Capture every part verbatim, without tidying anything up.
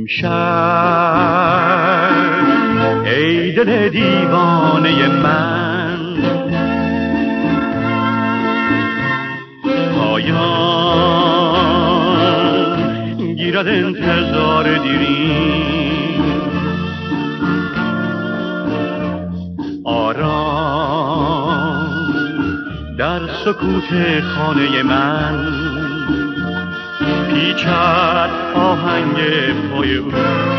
امشب ای دل دیوانه من، پایان گیرد انتظار دیرین. آرام در سکوت خانه من، پیچد آهنگ پای او.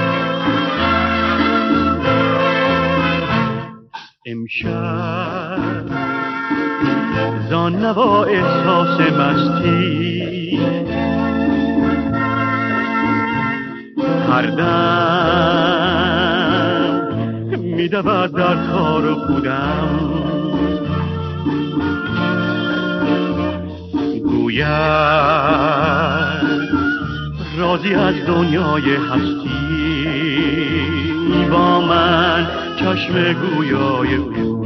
امشب زان نوا احساس مستی، هر دم میدود در تار و پودم. گوید راضی از دنیای هستی، با من چشم گویای او.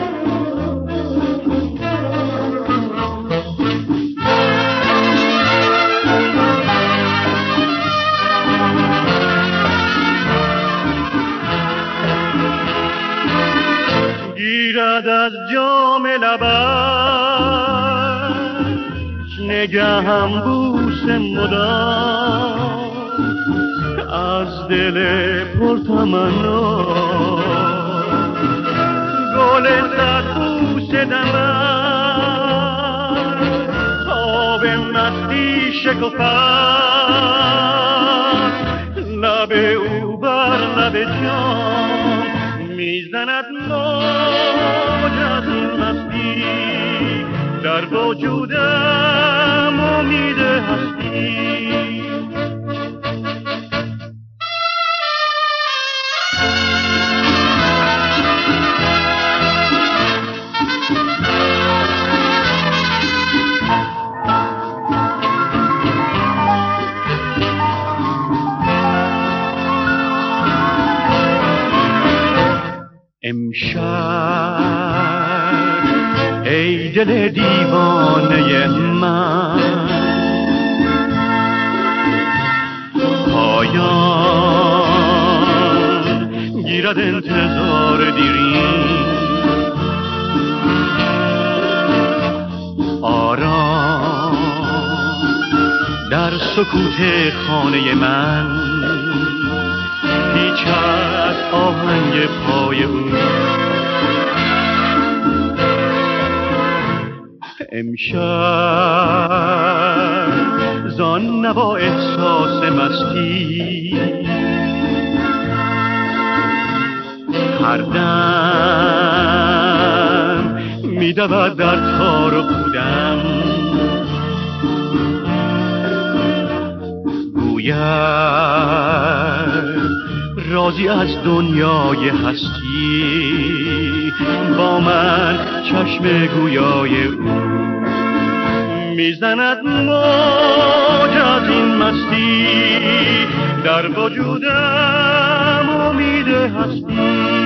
گیرد از جام لبش نگهم بوس مدام، از دل پرتمنا گل زد بوس دمن. آب مستی شکفت، لب او بر لب جام میزند موج از مستی. در وجودم امید هستی. امشب ای دل دیوانه من، پایان گیرد انتظار دیرین. آرام در سکوت خانه من، پیچد آهنگ پای او. امشب زان نوا احساس مستی، هر دم میدود در تار و پودم. گوید راضی از دنیای هستی، با من چشم گویای او. میزند موج از این مستی، در وجودم امید هستی.